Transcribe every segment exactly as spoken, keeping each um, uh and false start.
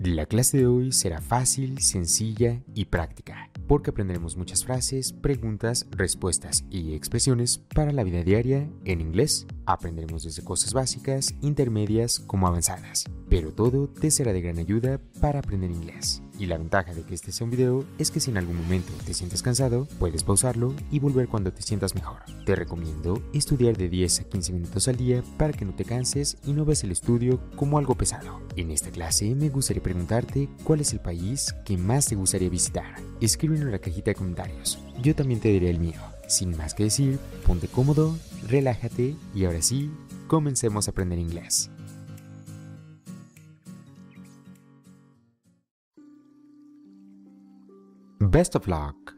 La clase de hoy será fácil, sencilla y práctica, porque aprenderemos muchas frases, preguntas, respuestas y expresiones para la vida diaria en inglés. Aprenderemos desde cosas básicas, intermedias como avanzadas, pero todo te será de gran ayuda para aprender inglés. Y la ventaja de que este sea un video es que si en algún momento te sientes cansado, puedes pausarlo y volver cuando te sientas mejor. Te recomiendo estudiar de diez a quince minutos al día para que no te canses y no veas el estudio como algo pesado. En esta clase me gustaría preguntarte cuál es el país que más te gustaría visitar. Escríbelo en la cajita de comentarios. Yo también te diré el mío. Sin más que decir, ponte cómodo, relájate y ahora sí, comencemos a aprender inglés. Best of luck.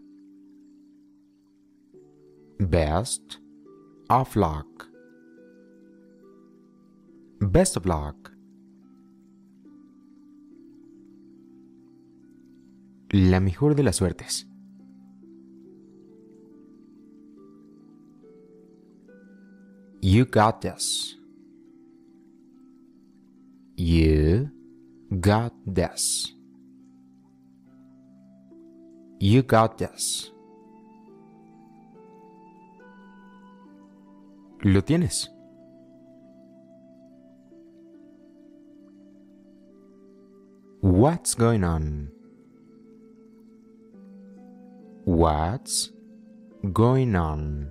Best of luck. Best of luck. La mejor de las suertes. You got this. You got this. You got this. Lo tienes. What's going on? What's going on?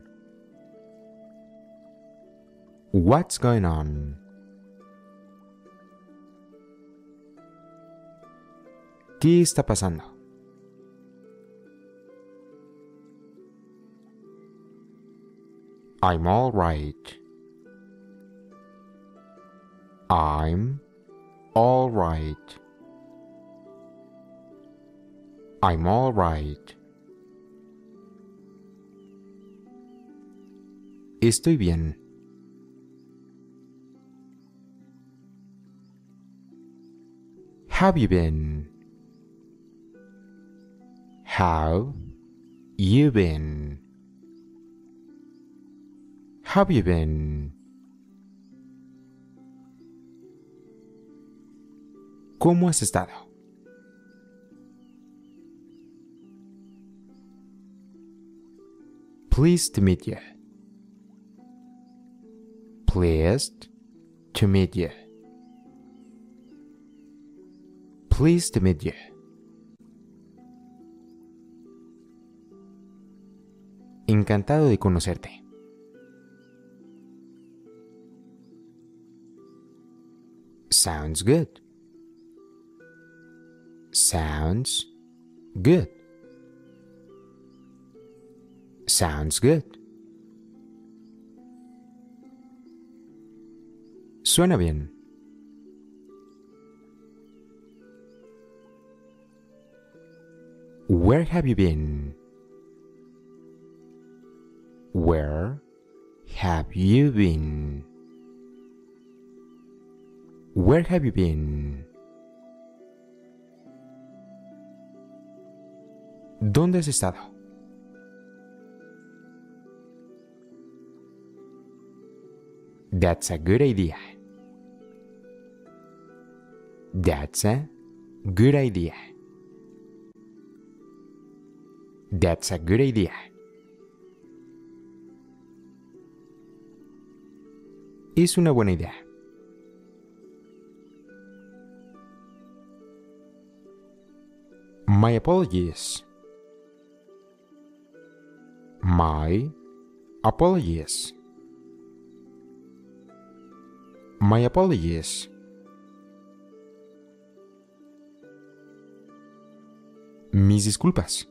What's going on? ¿Qué está pasando? I'm all right. I'm all right. I'm all right. Estoy bien. Have you been? How you been? Have you been? ¿Cómo has estado? Pleased to meet you. Pleased to meet you. Pleased to meet you. Encantado de conocerte. Sounds good. Sounds good. Sounds good. Suena bien. Where have you been? Where have you been? Where have you been? ¿Dónde has estado? That's a good idea. That's a good idea. That's a good idea. Es una buena idea. My apologies. My apologies. My apologies. Mis disculpas.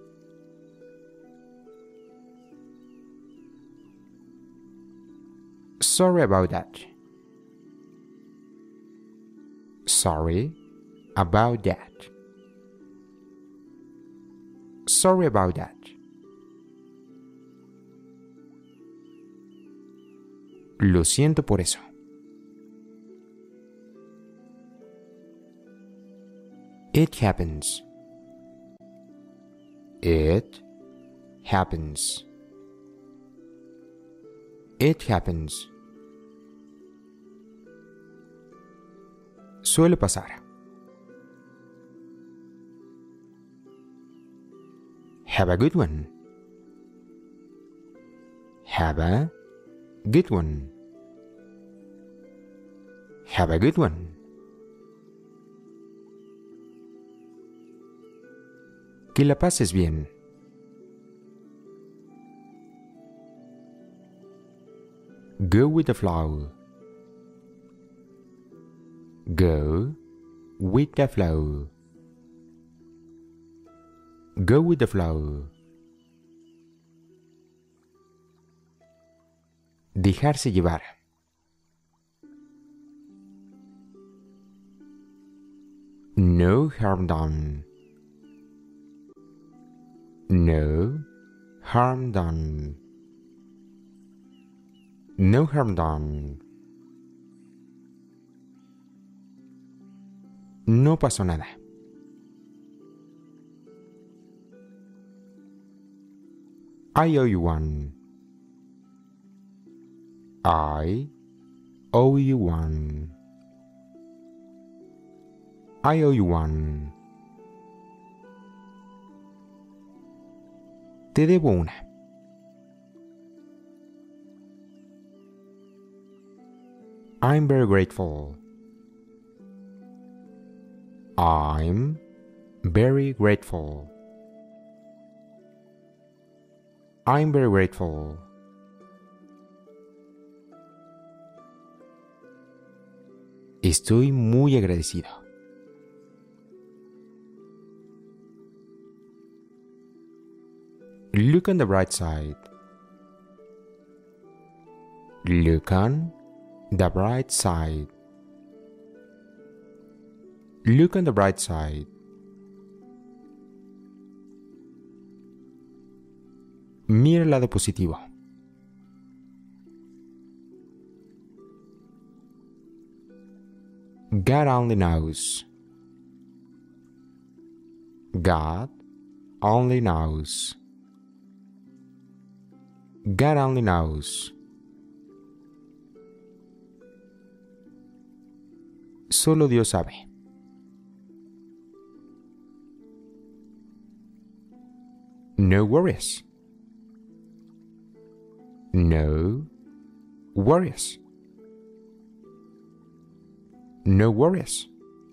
Sorry about that. Sorry about that. Sorry about that. Lo siento por eso. It happens. It happens. It happens. Suele pasar. Have a good one. Have a good one. Have a good one. Que la pases bien. Go with the flow. Go with the flow. Go with the flow. Dejarse llevar. No harm done. No harm done. No harm done. No pasó nada. I owe you one. I owe you one. I owe you one. Te debo una. I'm very grateful. I'm very grateful. I'm very grateful. Estoy muy agradecido. Look on the bright side. Look on the bright side. Look on the bright side. Mira el lado positivo. God only knows. God only knows. God only knows. Solo Dios sabe. No worries. No worries. No worries.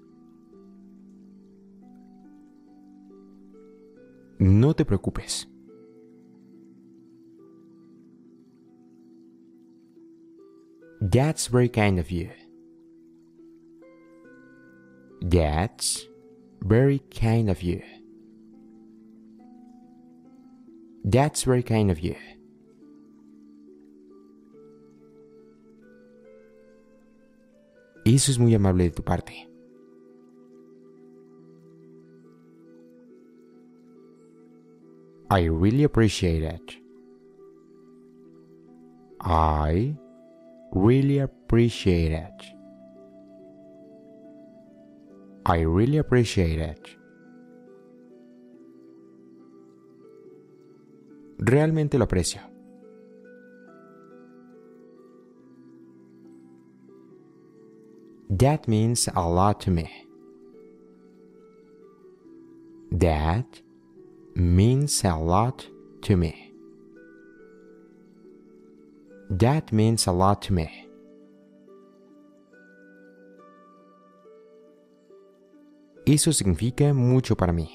No te preocupes. That's very kind of you. That's very kind of you. That's very kind of you. Eso es muy amable de tu parte. I really appreciate it. I really appreciate it. I really appreciate it. Realmente lo aprecio. That means a lot to me. That means a lot to me. That means a lot to me. Eso significa mucho para mí.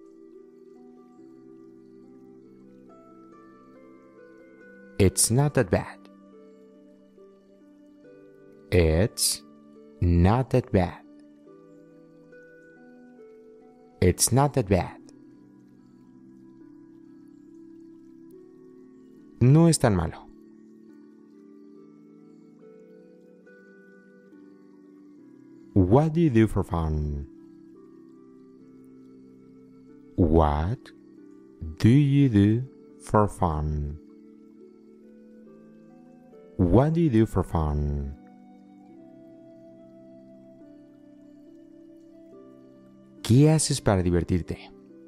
It's not that bad. It's not that bad. It's not that bad. No es tan malo. What do you do for fun? What do you do for fun? What do you do for fun? ¿Qué haces para divertirte?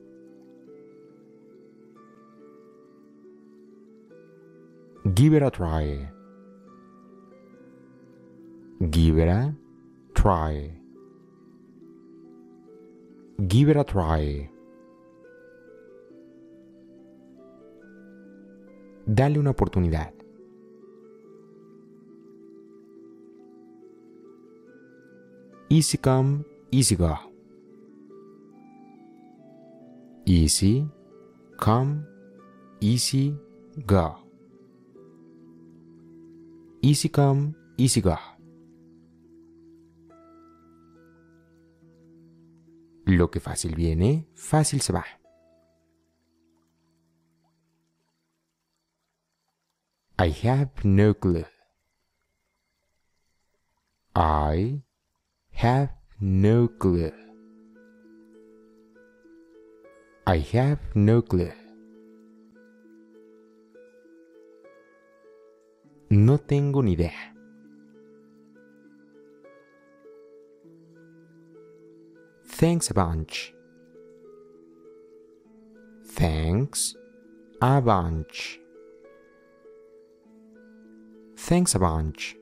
Give it a try. Give it a try. Give it a try. Dale una oportunidad. Easy come, easy go. Easy come, easy go. Easy come, easy go. Lo que fácil viene, fácil se va. I have no clue. I have no clue. I have no clue. No tengo ni idea. Thanks a bunch. Thanks a bunch. Thanks a bunch.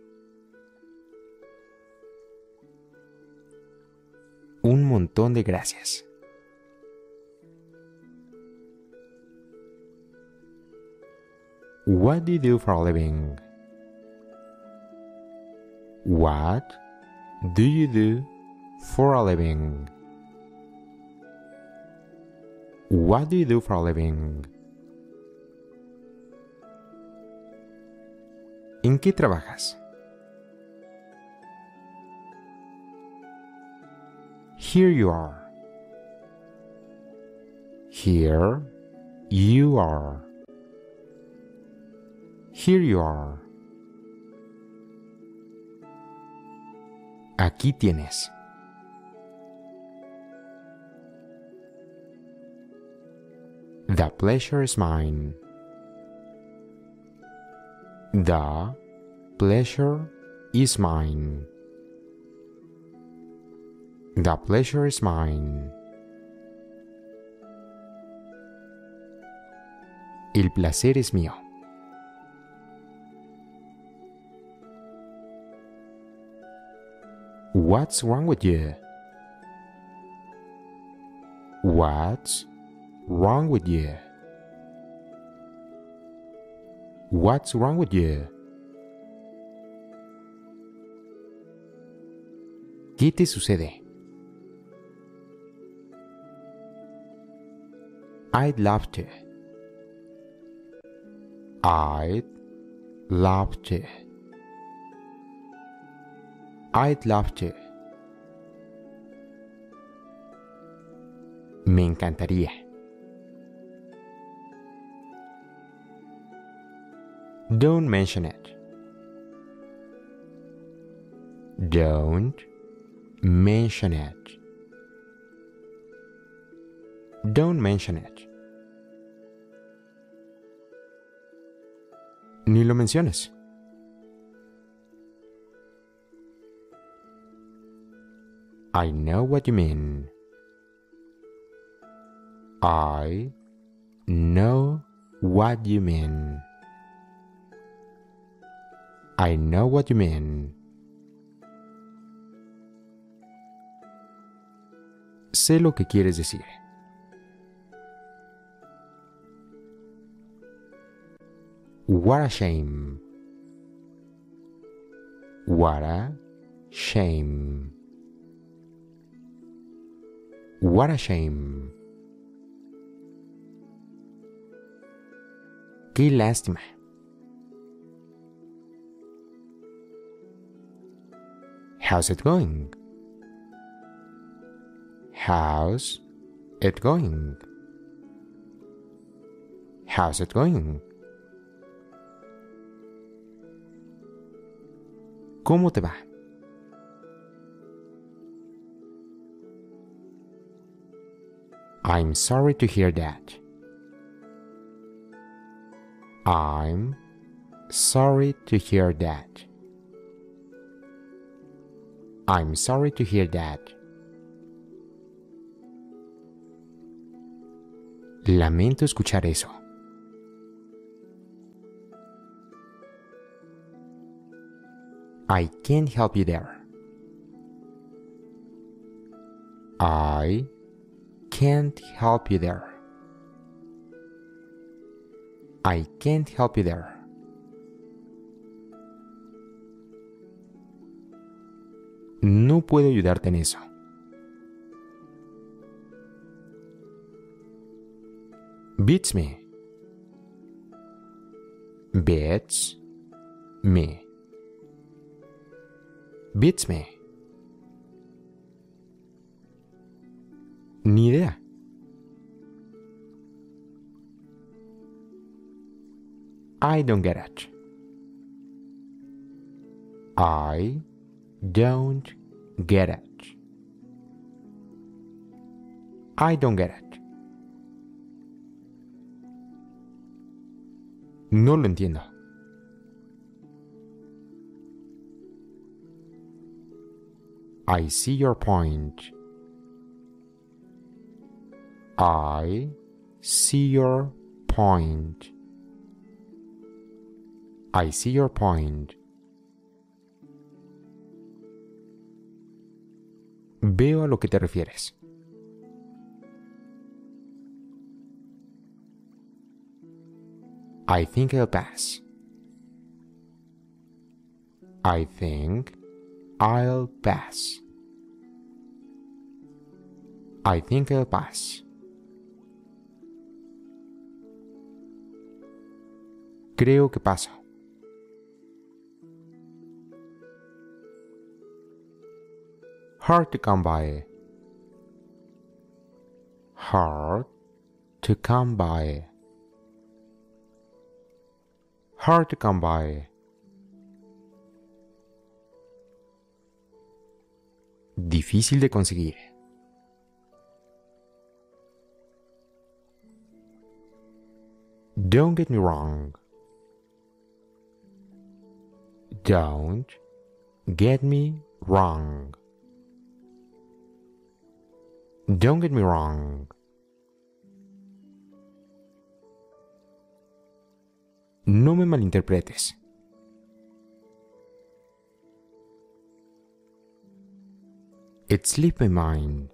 Un montón de gracias. What do you do for a living? What do you do for a living? What do you do for a living? ¿En qué trabajas? Here you are. Here you are. Here you are. Aquí tienes. The pleasure is mine. The pleasure is mine. The pleasure is mine. El placer es mío. What's wrong with you? What's wrong with you? What's wrong with you? ¿Qué te sucede? I'd love to. I'd love to. I'd love to. Me encantaría. Don't mention it. Don't mention it. Don't mention it. Ni lo menciones. I know what you mean. I know what you mean. I know what you mean. Sé lo que quieres decir. What a shame. What a shame. What a shame. Qué lástima. How's it going? How's it going? How's it going? ¿Cómo te va? I'm sorry to hear that. I'm sorry to hear that. I'm sorry to hear that. Lamento escuchar eso. I can't help you there. I can't help you there. I can't help you there. No puedo ayudarte en eso. Beats me. Beats me. Beats me. Ni idea. I don't get it. I don't get it. I don't get it. No lo entiendo. I see your point. I see your point. I see your point. Veo a lo que te refieres. I think I'll pass. I think I'll pass. I think I'll pass. Creo que paso. Hard to come by. Hard to come by. Hard to come by. Difícil de conseguir. Don't get me wrong. Don't get me wrong. Don't get me wrong. No me malinterpretes. It slipped my mind.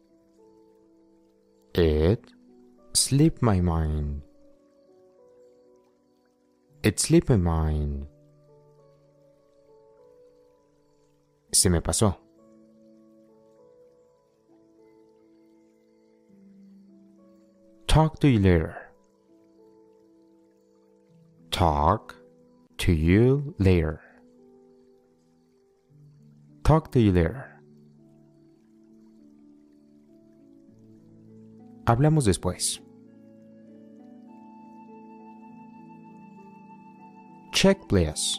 It slipped my mind. It slipped my mind. Se me pasó. Talk to you later. Talk to you later. Talk to you later. Hablamos después. Check, please.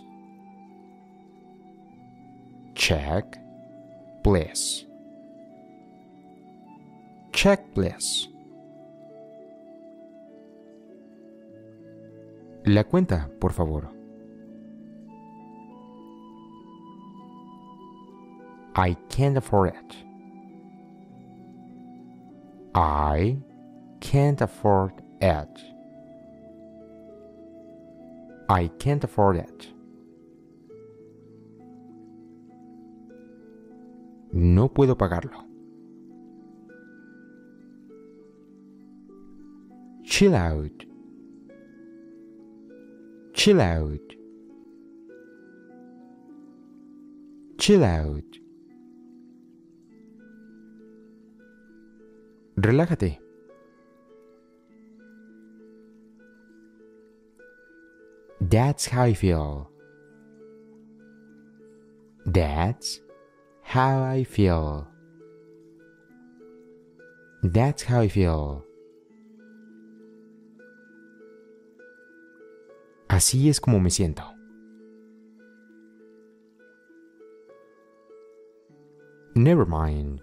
Check, please. Check, please. La cuenta, por favor. I can't afford it. I can't afford it. I can't afford it. No puedo pagarlo. Chill out. Chill out. Chill out. Relájate. That's how I feel. That's how I feel. That's how I feel. Así es como me siento. Never mind.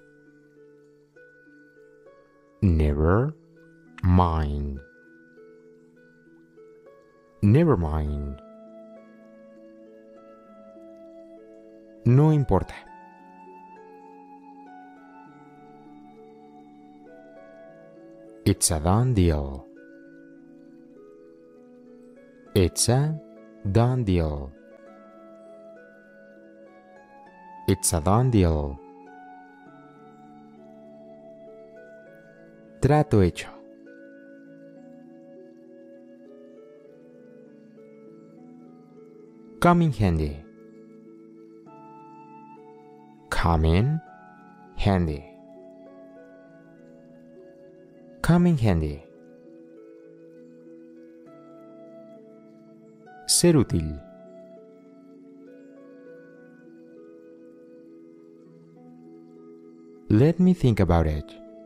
Never mind. Never mind. No importa. It's a done deal. It's a done deal. It's a done deal. Trato hecho. Come in handy. Come in handy. Come in handy. Ser útil. Let me think about it.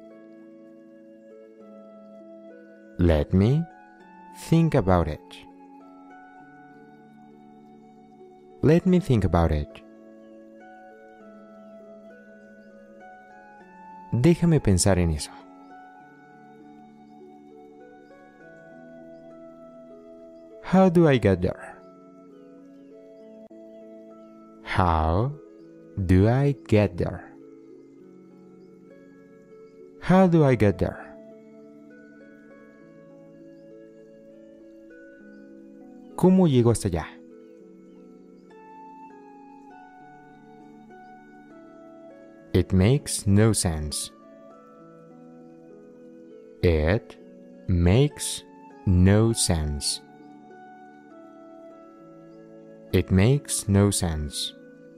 Let me think about it. Let me think about it. Déjame pensar en eso. How do I get there? How do I get there? How do I get there? ¿Cómo llego hasta allá? It makes no sense. It makes no sense. It makes no sense.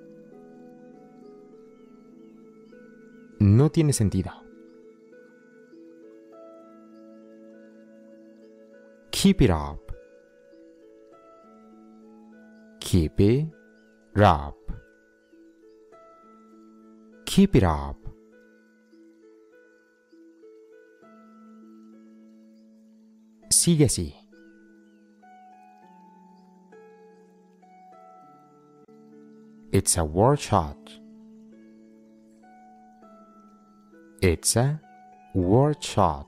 No tiene sentido. Keep it up. Keep it up. Keep it up. Sigue así. It's a word shot. It's a word shot.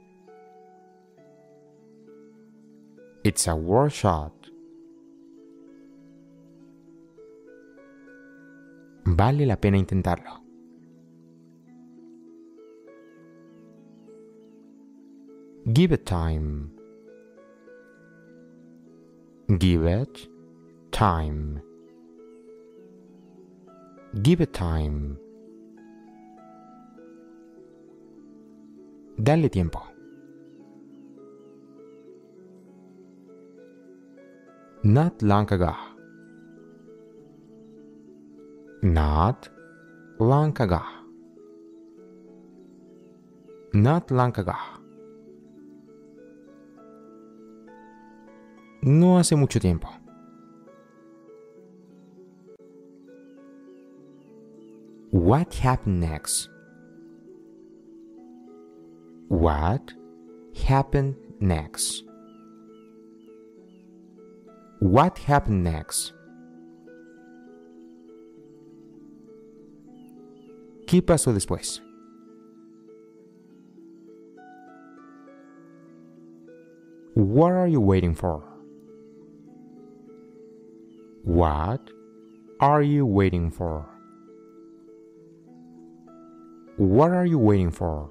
It's a word shot. Vale la pena intentarlo. Give it time. Give it time. Give it time. Dale tiempo. Not long ago. Not long ago. Not long ago. No hace mucho tiempo. What happened next? What happened next? What happened next? ¿Qué pasó después? What are you waiting for? What are you waiting for? What are you waiting for?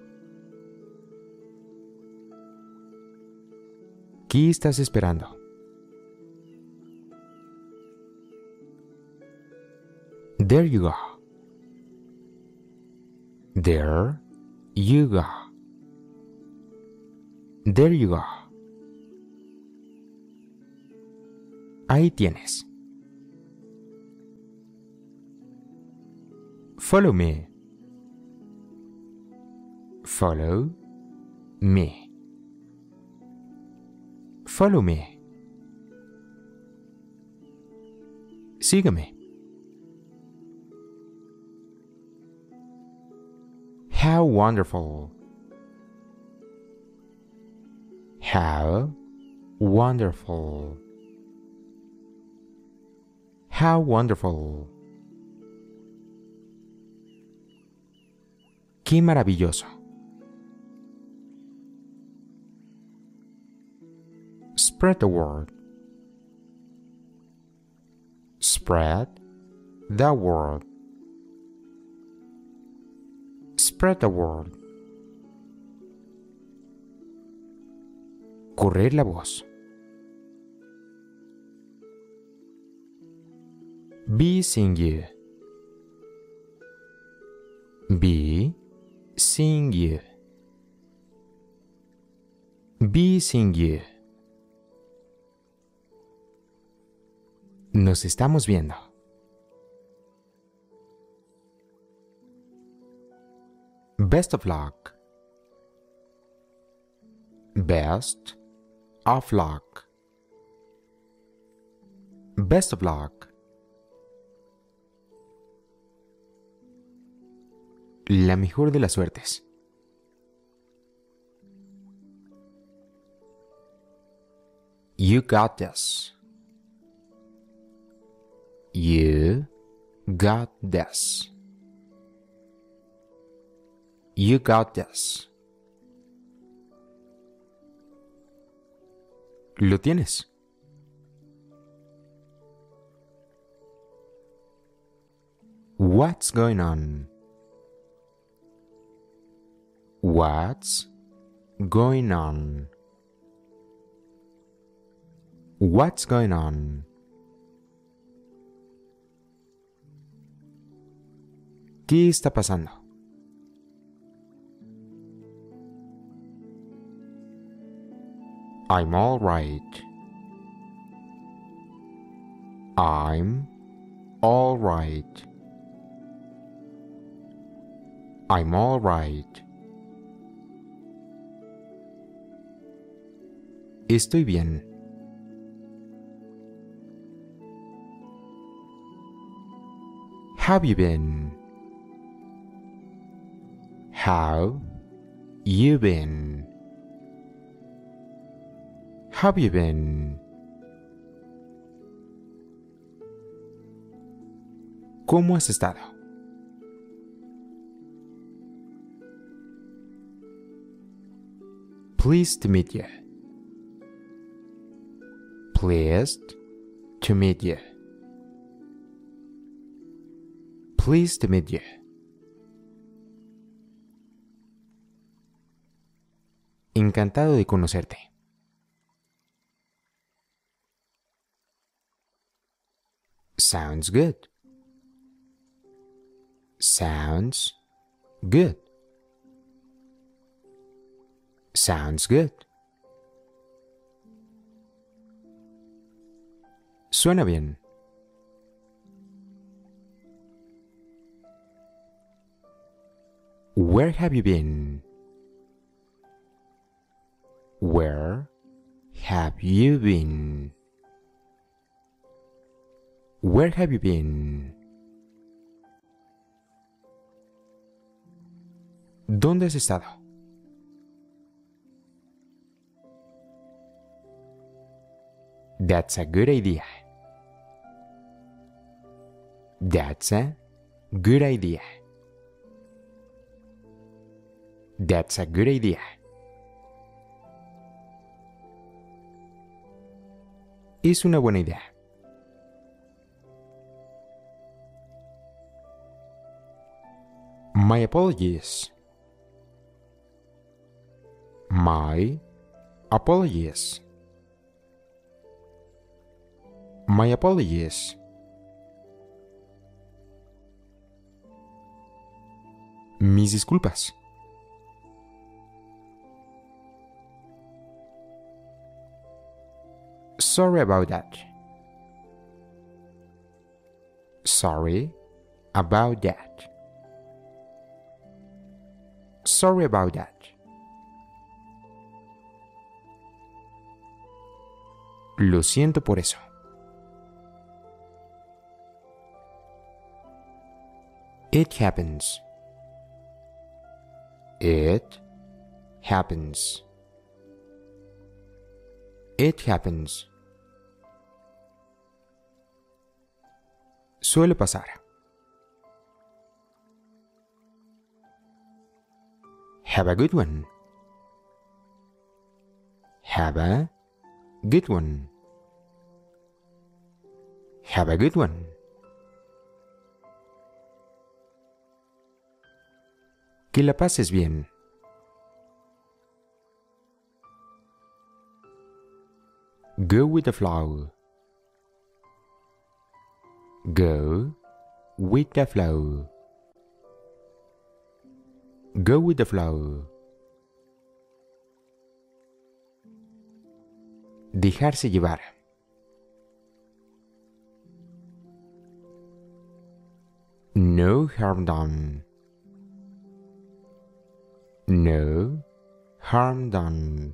¿Qué estás esperando? There you go. There you go. There you go. Ahí tienes. Follow me. Follow me. Follow me. Sígueme. How wonderful. How wonderful. How wonderful. Qué maravilloso. Spread the word. Spread the word. Spread the word. Correr la voz. Be seeing you. Be seeing you. Be seeing you. Nos estamos viendo. Best of luck. Best of luck. Best of luck. La mejor de las suertes. You got this. You got this. You got this. Lo tienes. What's going on? What's going on? What's going on? ¿Qué está pasando? I'm all right. I'm all right. I'm all right. Estoy bien. Have you been? How you been? Have you been? ¿Cómo has estado? Pleased to meet you. Pleased to meet you. Pleased to meet you. Encantado de conocerte. Sounds good. Sounds good. Sounds good. Suena bien. Where have you been? Where have you been? Where have you been? ¿Dónde has estado? That's a good idea. That's a good idea. That's a good idea. Es una buena idea. My apologies. My apologies. My apologies. Mis disculpas. Sorry about that. Sorry about that. Sorry about that. Lo siento por eso. It happens. It happens. It happens. Suele pasar. Have a good one. Have a good one. Have a good one. Que la pases bien. Go with the flow. Go with the flow. Go with the flow. Dejarse llevar. No harm done. No harm done.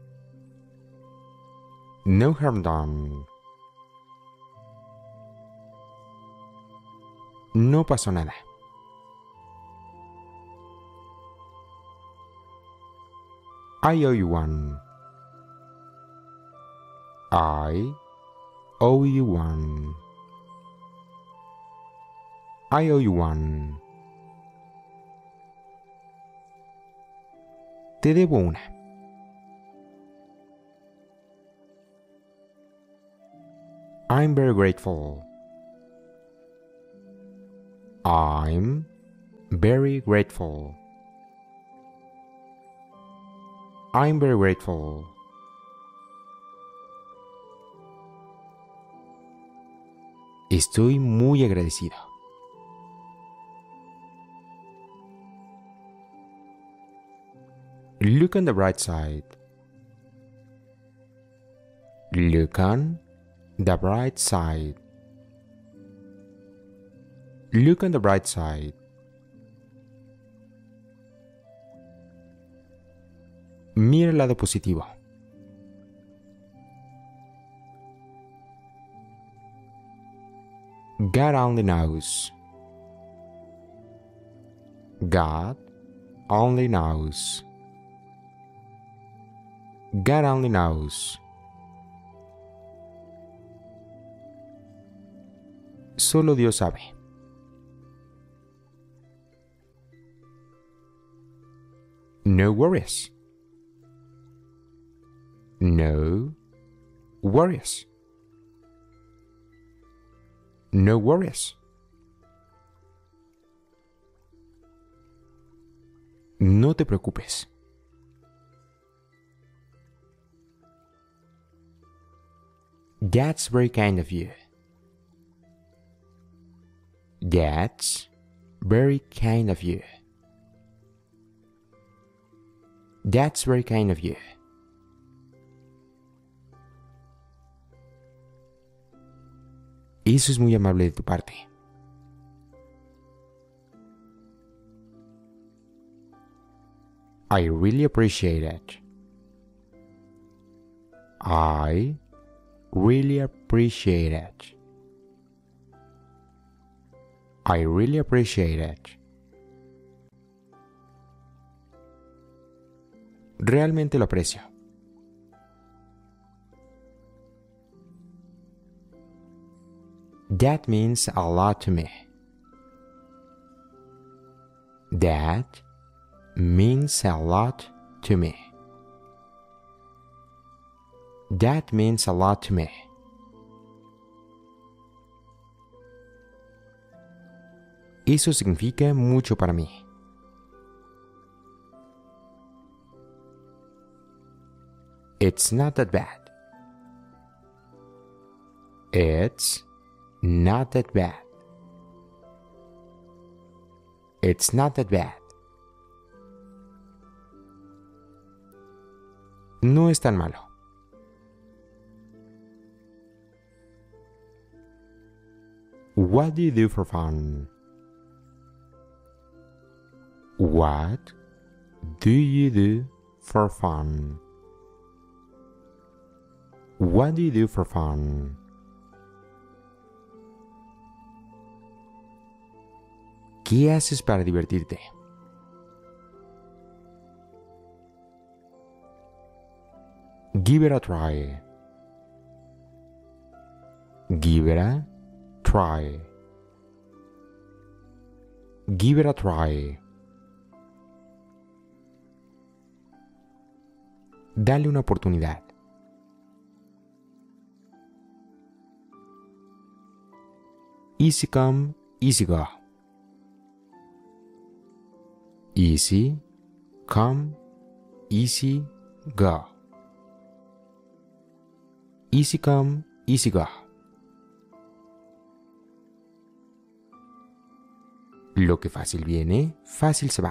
No harm done. No pasó nada. I owe you one. I owe you one. I owe you one. Te debo una. I'm very grateful. I'm very grateful. I'm very grateful. Estoy muy agradecido. Look on the bright side. Look on the bright side. Look on the bright side. Mira el lado positivo. God only knows. God only knows. God only knows. Solo Dios sabe. No worries. No worries. No worries. No te preocupes. That's very kind of you. That's very kind of you. That's very kind of you. Eso es muy amable de tu parte. I really appreciate it. I really appreciate it. I really appreciate it. Realmente lo aprecio. That means a lot to me. That means a lot to me. That means a lot to me. Eso significa mucho para mí. It's not that bad. It's not that bad. It's not that bad. No es tan malo. What do you do for fun? What do you do for fun? What do you do for fun? ¿Qué haces para divertirte? Give it a try. Give it a try. Give it a try. Dale una oportunidad. Easy come, easy go. Easy come, easy go. Easy come, easy go. Lo que fácil viene, fácil se va.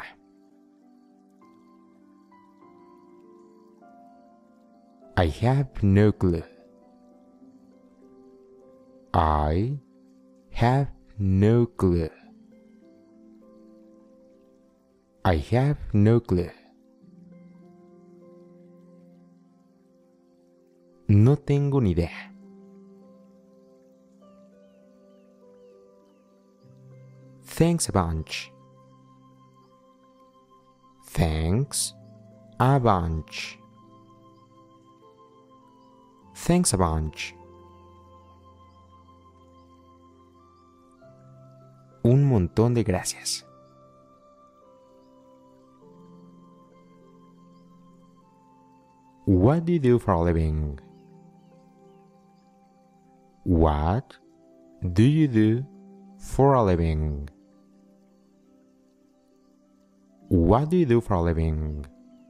I have no clue. I have no clue. I have no clue. No tengo ni idea. Thanks a bunch. Thanks a bunch. Thanks a bunch. Un montón de gracias. What do you do for a living? What do you do for a living? What do you do for a living?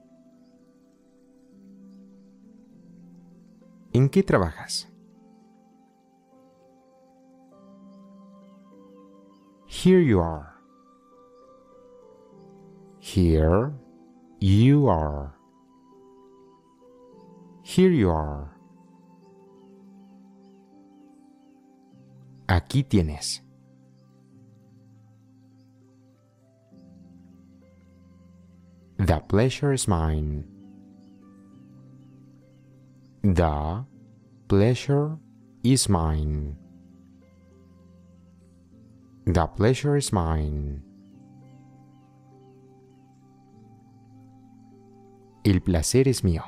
¿En qué trabajas? Here you are. Here you are. Here you are. Aquí tienes. The pleasure is mine. The pleasure is mine. The pleasure is mine. El placer es mío.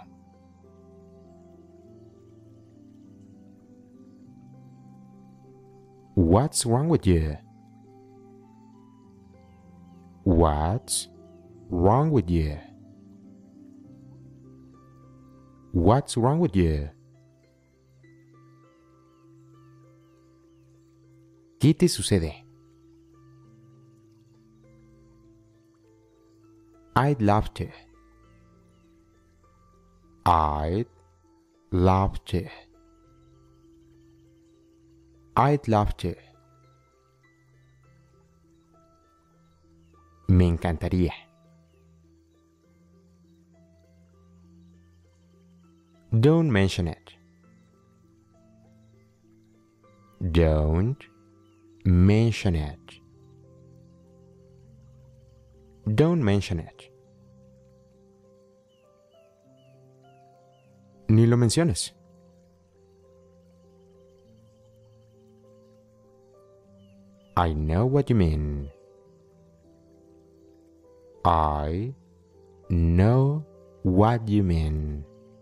What's wrong with you? What's wrong with you? What's wrong with you? ¿Qué te sucede? I'd love to. I'd love to. I'd love to. Me encantaría. Don't mention it. Don't mention it. Don't mention it. Ni lo menciones. I know what you mean. I know what you mean.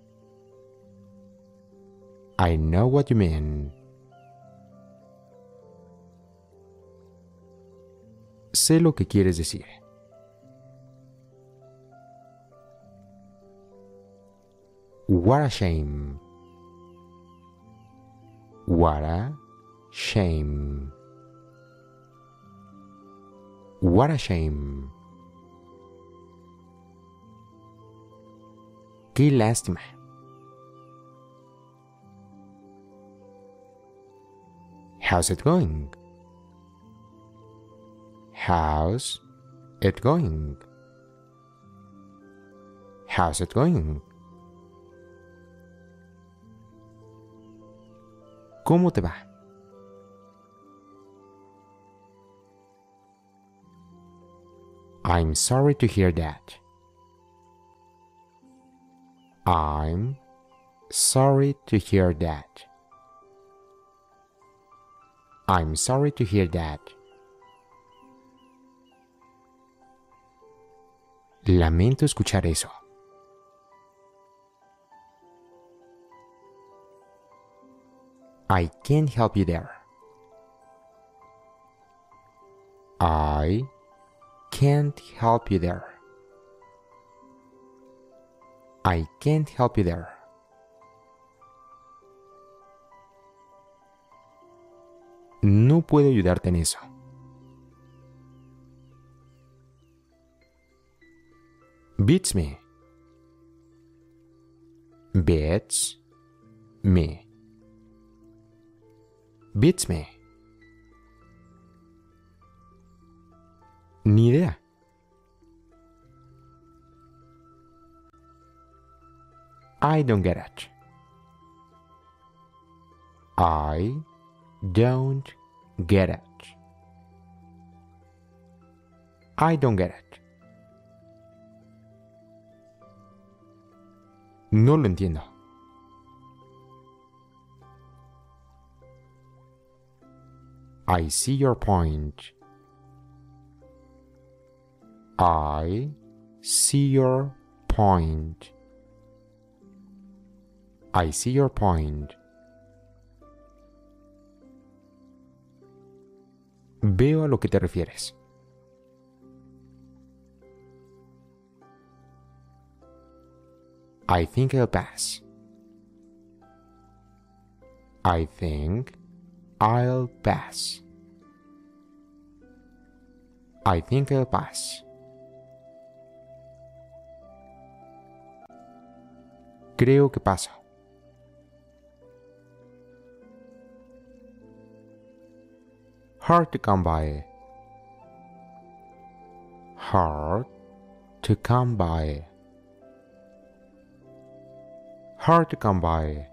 I know what you mean. Sé lo que quieres decir. What a shame. What a shame. What a shame. Qué lástima. How's it going? How's it going? How's it going? ¿Cómo te va? I'm sorry to hear that. I'm sorry to hear that. I'm sorry to hear that. Lamento escuchar eso. I can't help you there. I can't help you there. I can't help you there. No puedo ayudarte en eso. Beats me. Beats me. Beats me. Ni idea. I don't get it. I don't get it. I don't get it. No lo entiendo. I see your point. I see your point. I see your point. Veo a lo que te refieres. I think I'll pass. I think I'll pass. I think I'll pass. Creo que paso. Hard to come by. Hard to come by. Hard to come by.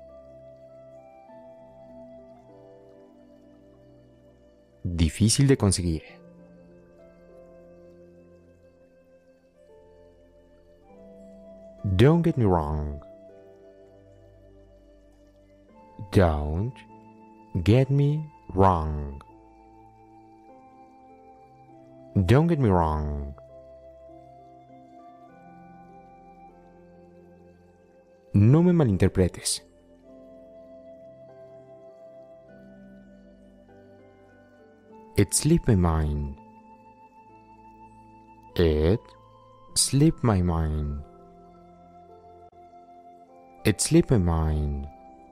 Difícil de conseguir. Don't get me wrong. Don't get me wrong. Don't get me wrong. No me malinterpretes. It slipped my mind. It slipped my mind. It slipped my mind.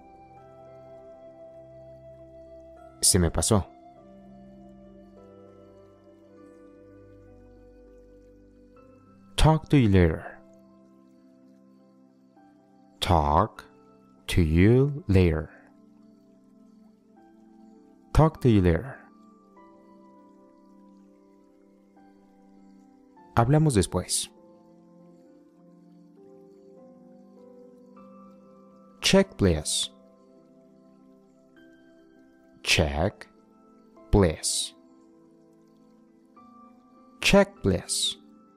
Se me pasó. Talk to you later. Talk to you later. Talk to you later. Hablamos después. Check, please. Check, please. Check, please.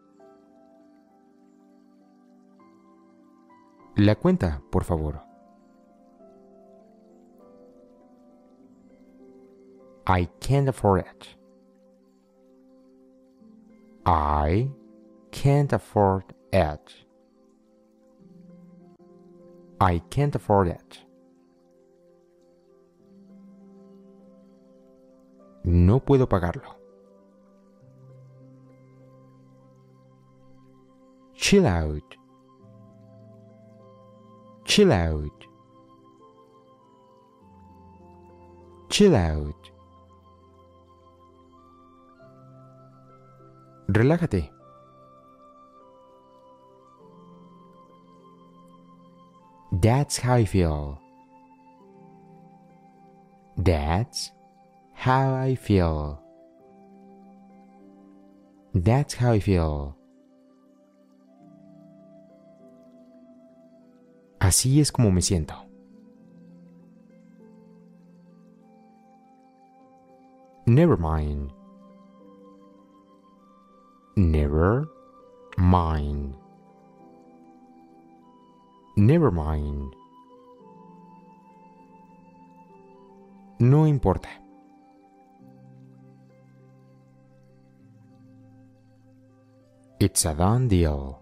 La cuenta, por favor. I can't afford it. I can't afford it. I can't afford it. No puedo pagarlo. Chill out. Chill out. Chill out. Relájate. That's how I feel. That's how I feel. That's how I feel. Así es como me siento. Never mind. Never mind. Never mind. No importa. It's a done deal.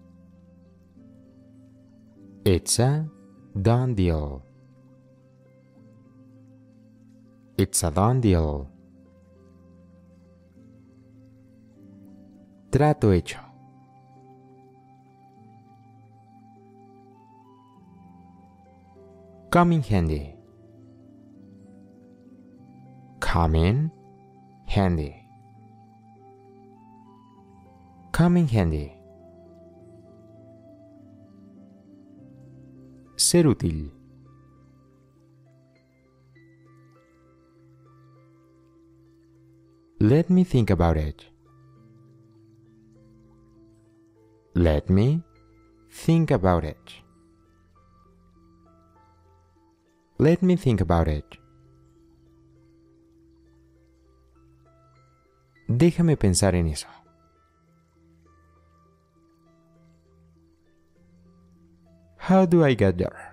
It's a done deal. It's a done deal. Trato hecho. Come in handy. Come in handy. Come in handy. Ser útil. Let me think about it. Let me think about it. Let me think about it. Déjame pensar en eso. How do I get there?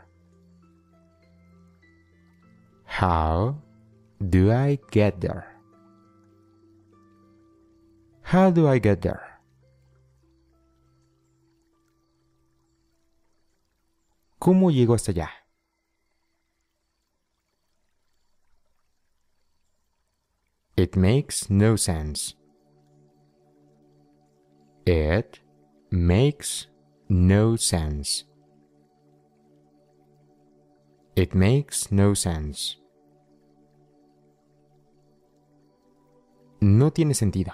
How do I get there? How do I get there? ¿Cómo llego hasta allá? It makes no sense. It makes no sense. It makes no sense. No tiene sentido.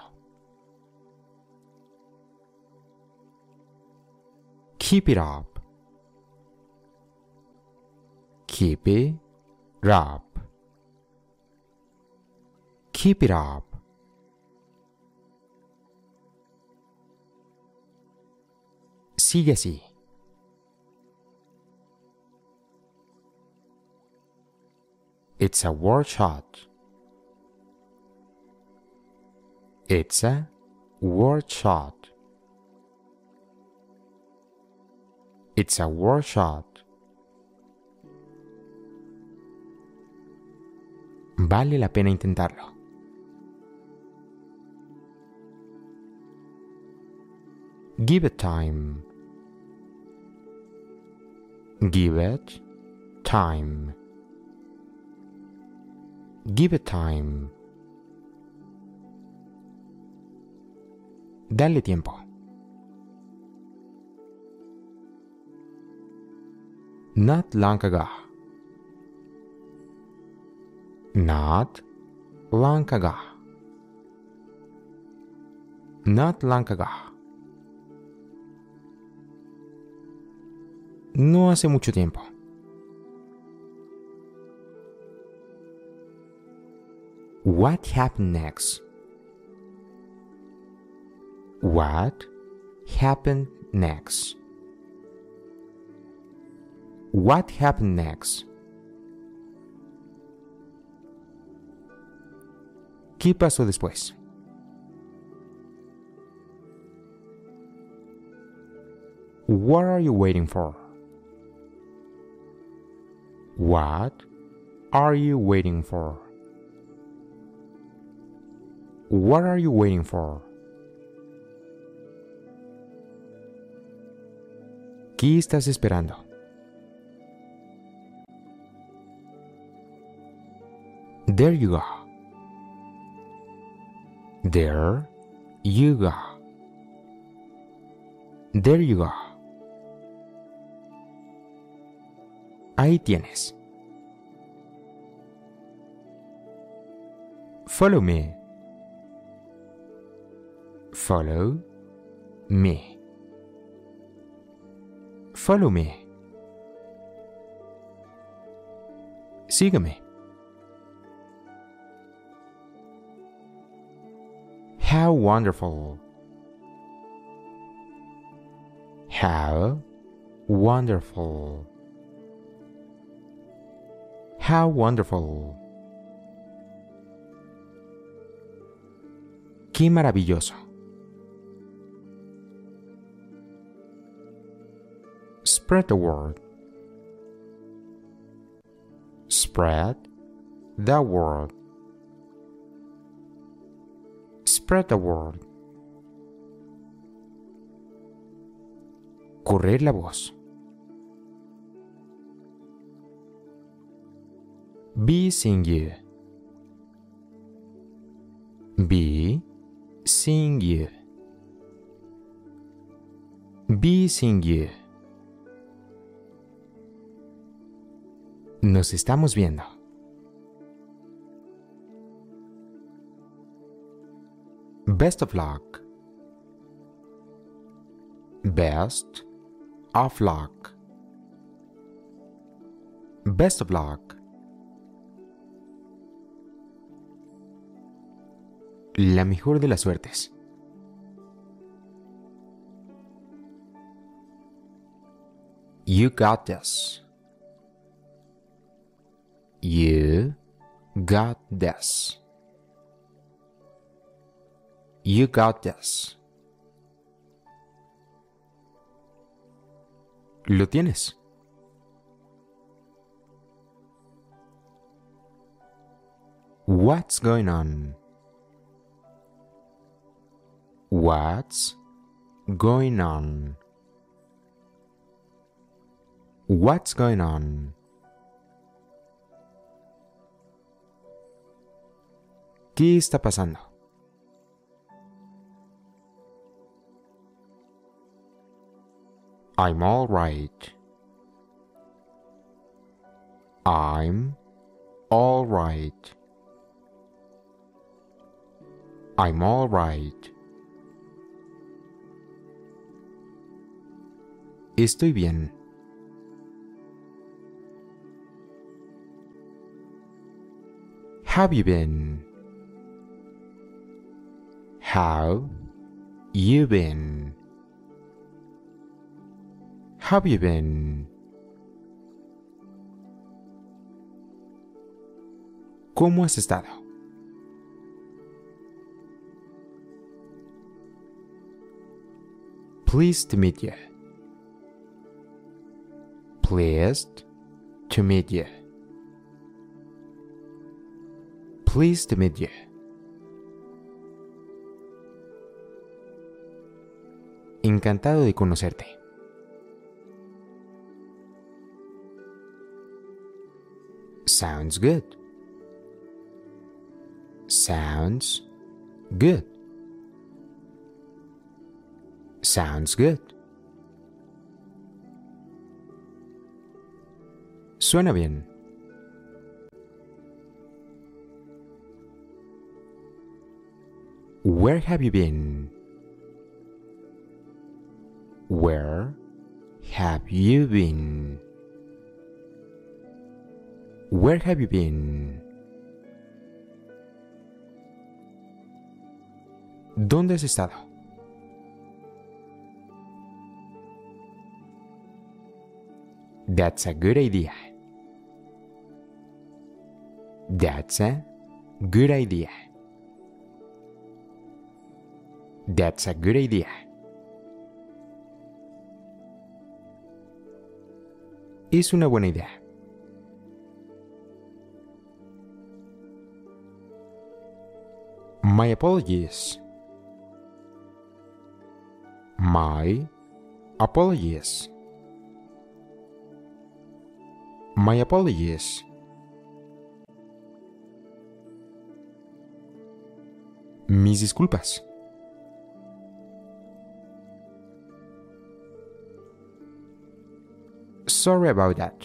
Keep it up. Keep it up. Keep it up. Sigue así. It's a word shot. It's a word shot. It's a word shot. Vale la pena intentarlo. Give it time. Give it time. Give it time. Dale tiempo. Not long ago. Not long ago. Not long ago. No hace mucho tiempo. What happened next? What happened next? What happened next? ¿Qué pasó después? What are you waiting for? What are you waiting for? What are you waiting for? ¿Qué estás esperando? There you go. There you go. There you go. Ahí tienes. Follow me. Follow me. Follow me. Sígueme. How wonderful. How wonderful. How wonderful. Qué maravilloso. Spread the word. Spread the word. Spread the word. Correr la voz. Be seeing you. Be seeing you. Be seeing you. Nos estamos viendo. Best of luck. Best of luck. Best of luck. La mejor de las suertes. You got this. You got this. You got this. Lo tienes. What's going on? What's going on? What's going on? ¿Qué está pasando? I'm all right. I'm all right. I'm all right. Estoy bien. Have you been? How you been? Have you been? ¿Cómo has estado? Pleased to meet you. Pleased to meet you. Pleased to meet you. Encantado de conocerte. Sounds good. Sounds good. Sounds good. Suena bien. Where have you been? Where have you been? Where have you been? ¿Dónde has estado? That's a good idea. That's a good idea. That's a good idea. Es una buena idea. My apologies. My apologies. My apologies. Mis disculpas. Sorry about that.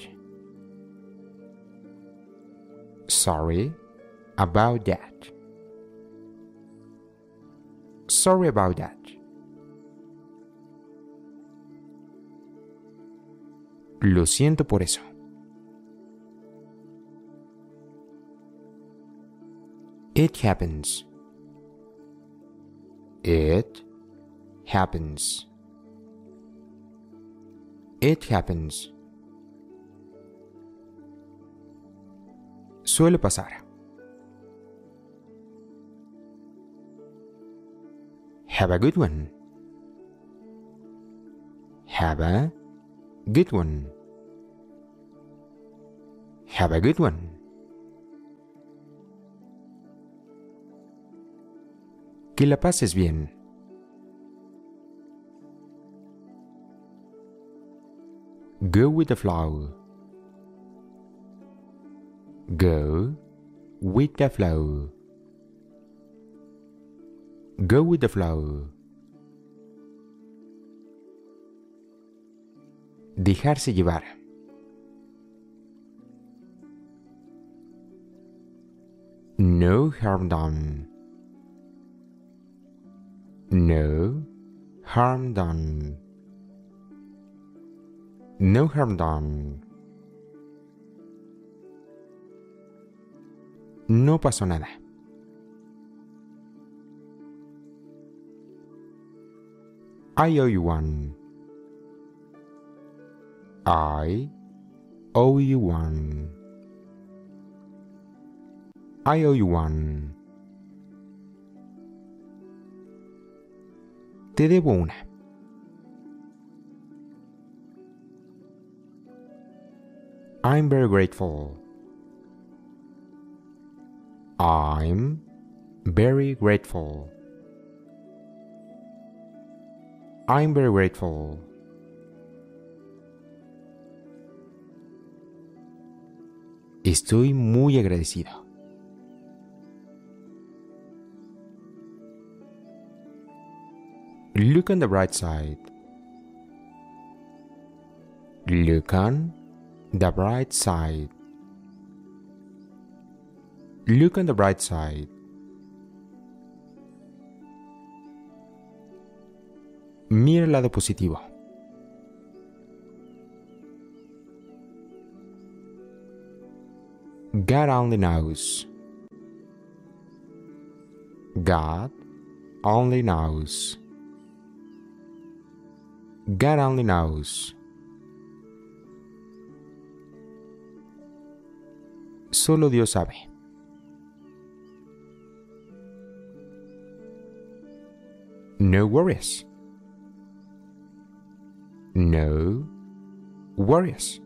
Sorry about that. Sorry about that. Lo siento por eso. It happens. It happens. It happens. Suele pasar. Have a good one. Have a good one. Have a good one. Que la pases bien. Go with the flow. Go with the flow. Go with the flow. Dejarse llevar. No harm done. No harm done. No harm done. No pasó nada. I owe you one. I owe you one. I owe you one. Te debo una. I'm very grateful. I'm very grateful. I'm very grateful. Estoy muy agradecido. Look on the bright side. Look on the bright side. Look on the bright side. Mira el lado positivo. God only knows. God only knows. God only knows. Solo Dios sabe. No worries. No worries.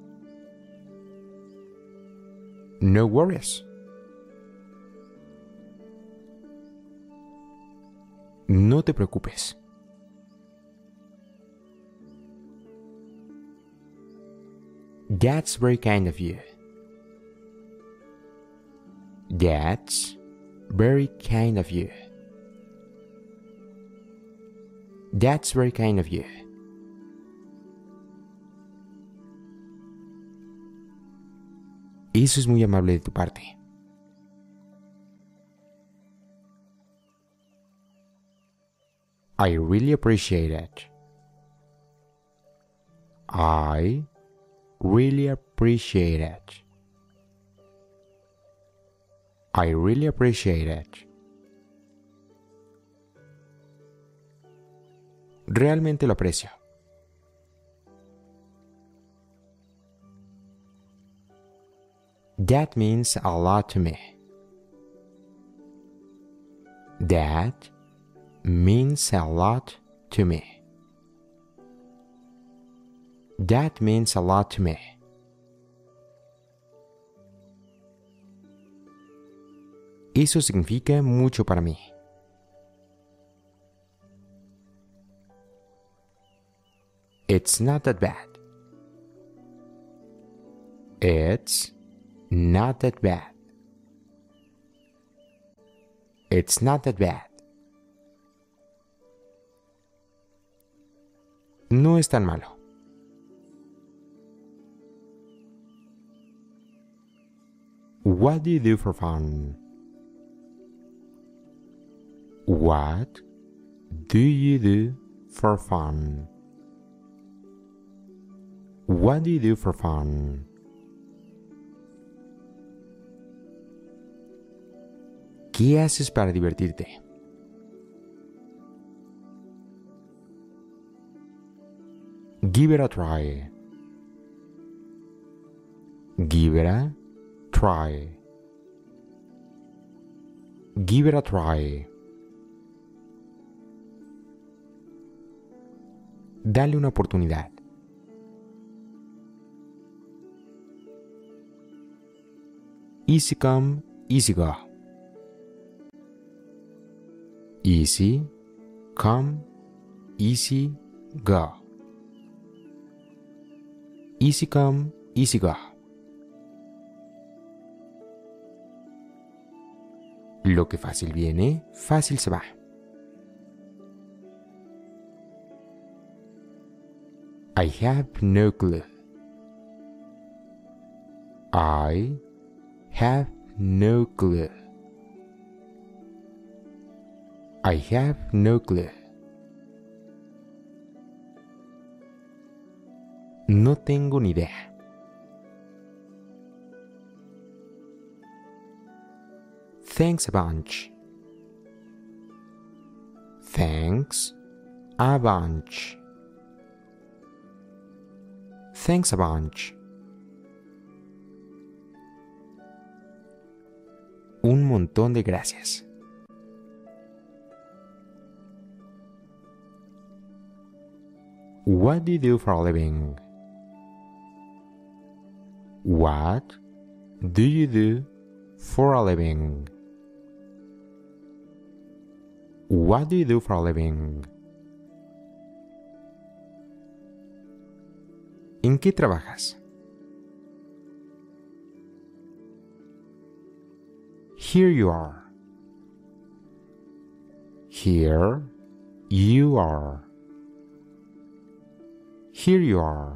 No worries. No te preocupes. That's very kind of you. That's very kind of you. That's very kind of you. Eso es muy amable de tu parte. I really appreciate it. I really appreciate it. I really appreciate it. Realmente lo aprecio. That means a lot to me. That means a lot to me. That means a lot to me. Eso significa mucho para mí. It's not that bad. It's not that bad. It's not that bad. No es tan malo. What do you do for fun? What do you do for fun? What do you do for fun? ¿Qué haces para divertirte? Give it a try. Give it a try. Give it a try. Dale una oportunidad. Easy come, easy go. Easy come, easy go. Easy come, easy go. Lo que fácil viene, fácil se va. I have no clue. I have no clue. I have no clue. No tengo ni idea. Thanks a bunch. Thanks a bunch. Thanks a bunch. Un montón de gracias. What do you do for a living? What do you do for a living? What do you do for a living? ¿En qué trabajas? Here you are. Here you are. Here you are.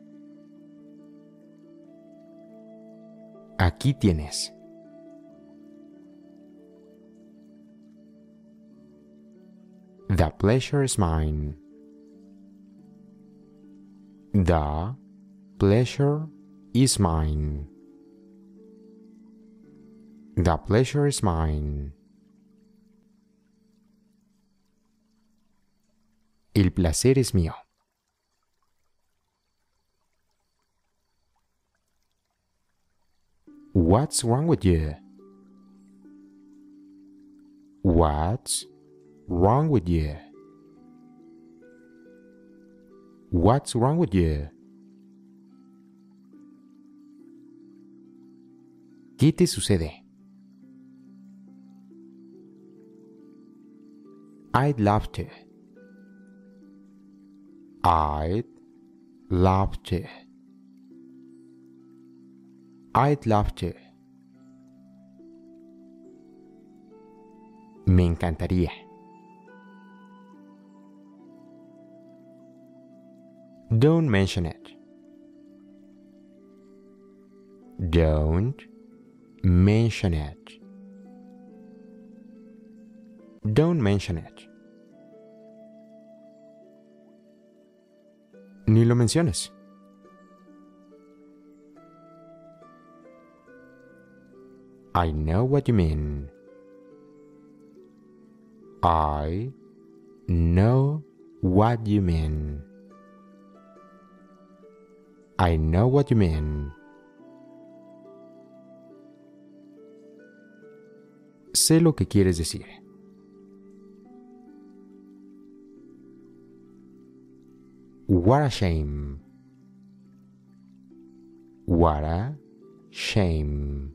Aquí tienes. The pleasure is mine. The pleasure is mine. The pleasure is mine. El placer es mío. What's wrong with you? What's wrong with you? What's wrong with you? ¿Qué te sucede? I'd love to. I'd love to. I'd love to. Me encantaría. Don't mention it. Don't mention it. Don't mention it. Ni lo menciones. I know what you mean. I know what you mean. I know what you mean. Sé lo que quieres decir. What a shame. What a shame.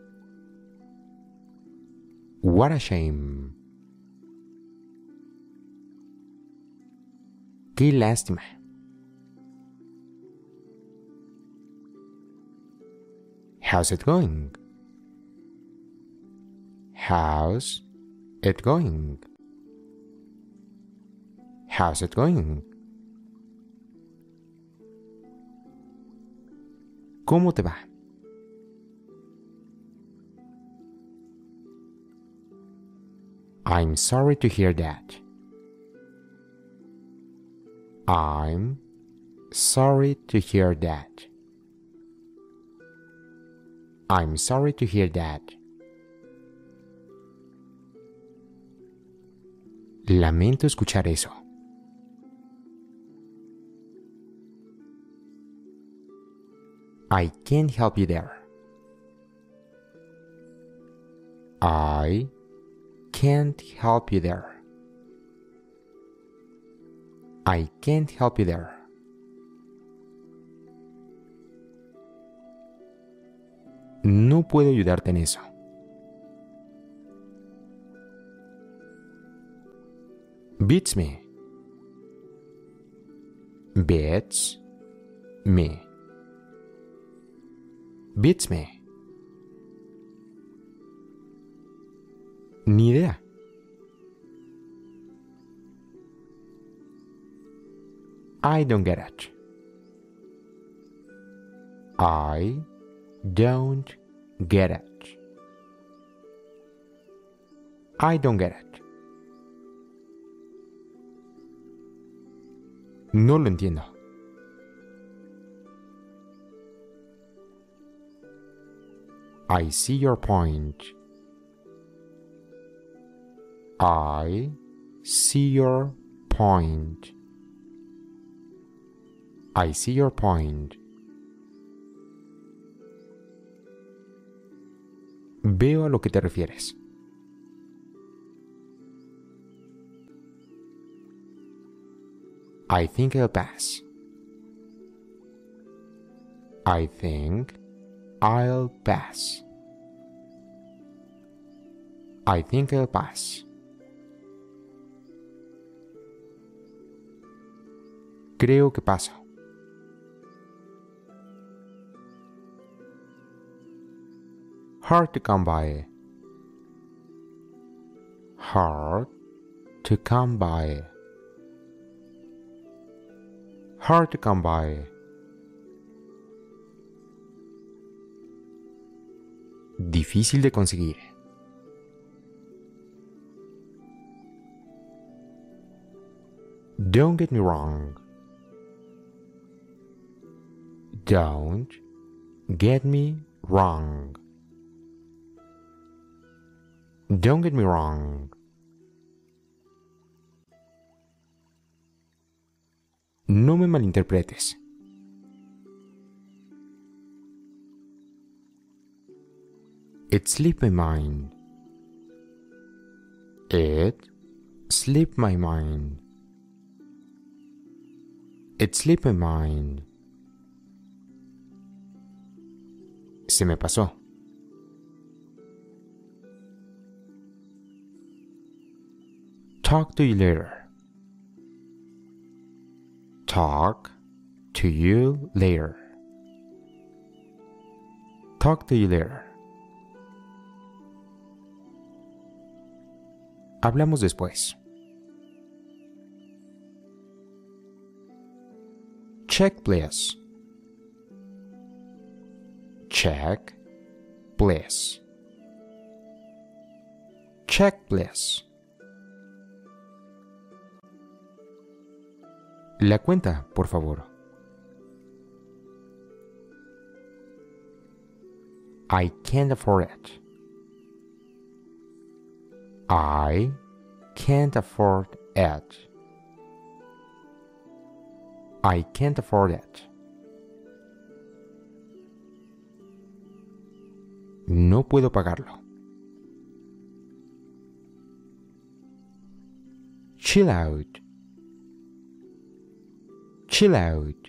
What a shame. Qué lástima. How's it going? How's it going? How's it going? ¿Cómo te va? I'm sorry to hear that. I'm sorry to hear that. I'm sorry to hear that. Lamento escuchar eso. I can't help you there. I can't help you there. I can't help you there. No puedo ayudarte en eso. Beats me. Beats me. Beats me. Ni idea. I don't get it. I don't get it. I don't get it. No lo entiendo. I see your point. I see your point. I see your point. Veo a lo que te refieres. I think I'll pass. I think I'll pass. I think I'll pass. Creo que paso. Hard to come by. Hard to come by. Hard to come by. Difícil de conseguir. Don't get me wrong. Don't get me wrong. Don't get me wrong. No me malinterpretes. It slipped my mind. It slipped my mind. It slipped my mind. Se me pasó. Talk to you later. Talk to you later. Talk to you later. Hablamos después. Check, please. Check, please. Check, please. La cuenta, por favor. I can't afford it. I can't afford it. I can't afford it. No puedo pagarlo. Chill out. Chill out.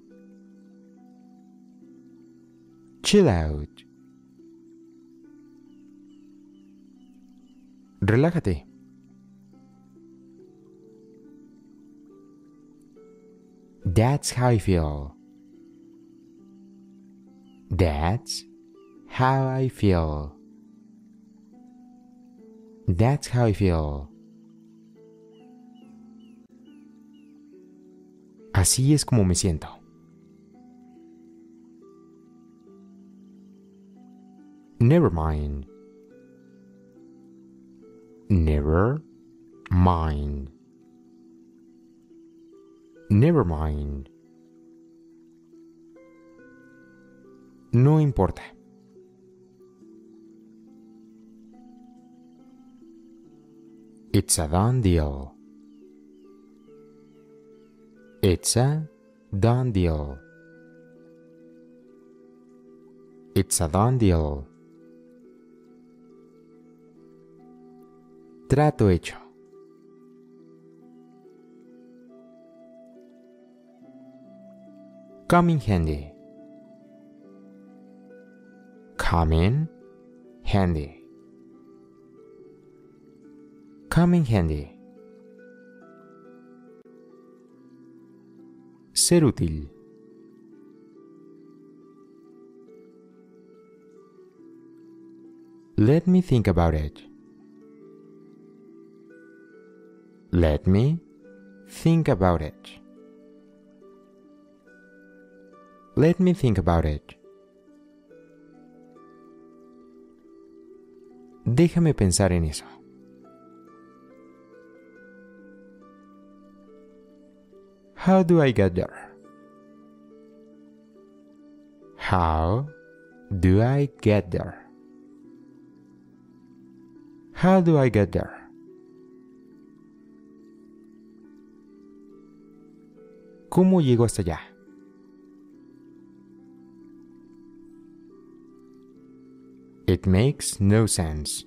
Chill out. Relájate. That's how I feel. That's how I feel. That's how I feel. Así es como me siento. Never mind. Never mind. Never mind. No importa. It's a done deal. It's a done deal. It's a done deal. Trato hecho. Come in handy. Come in handy. Come in handy. Ser útil. Let me think about it. Let me think about it. Let me think about it. Déjame pensar en eso. How do I get there? How do I get there? How do I get there? ¿Cómo llego hasta allá? It makes no sense.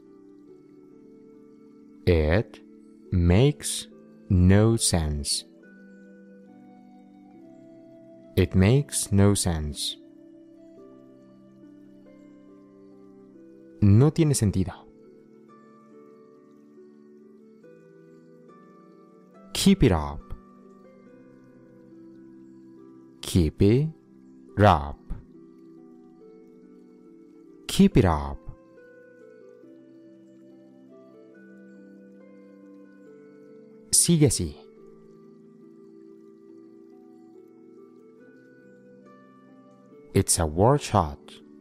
It makes no sense. It makes no sense. No tiene sentido. Keep it up. Keep it up. Keep it up. Sigue así. It's a word shot.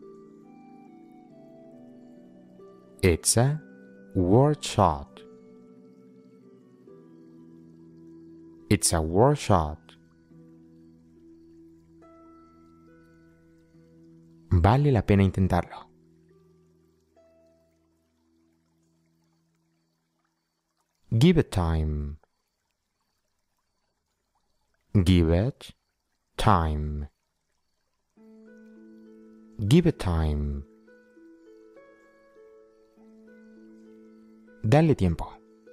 It's a word shot. It's a word shot. Vale la pena intentarlo. Give it time. Give it time. Give it time. Dale tiempo.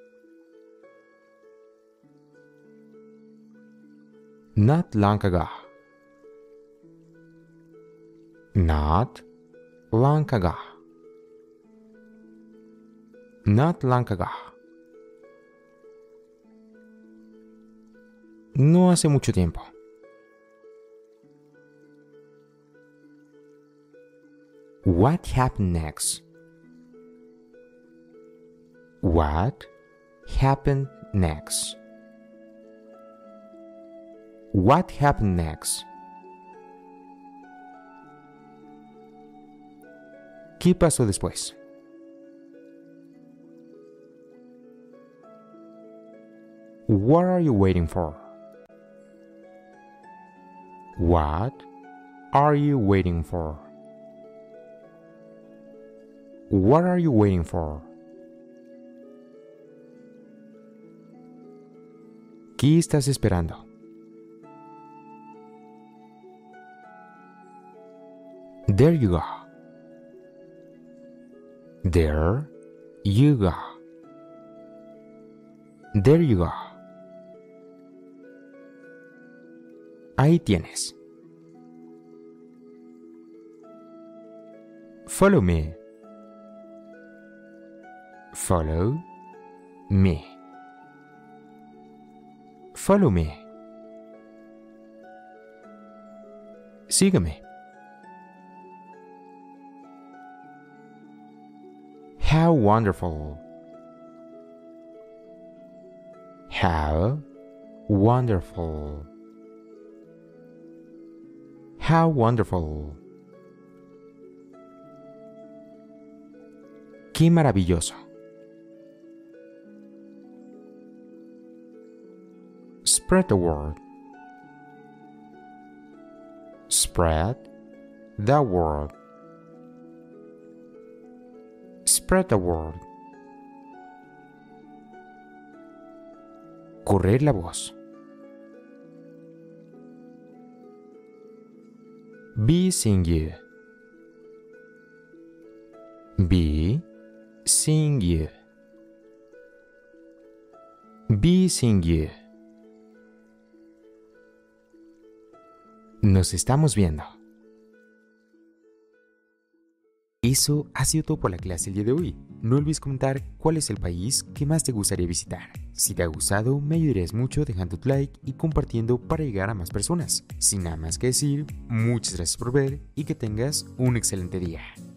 Not long ago. Not long ago. Not long ago. No hace mucho tiempo. What happened next? What happened next? What happened next? ¿Qué pasó después? What are you waiting for? What are you waiting for? What are you waiting for? ¿Qué estás esperando? There you go. There you go. There you go. Ahí tienes. Follow me. Follow me. Follow me. Sígueme. How wonderful. How wonderful. How wonderful. Qué maravilloso. Spread the word. Spread the word. Spread the word. Correr la voz. Be seeing you. Be seeing you. Be seeing you. Nos estamos viendo. Eso ha sido todo por la clase el día de hoy. No olvides comentar cuál es el país que más te gustaría visitar. Si te ha gustado, me ayudarías mucho dejando tu like y compartiendo para llegar a más personas. Sin nada más que decir, muchas gracias por ver y que tengas un excelente día.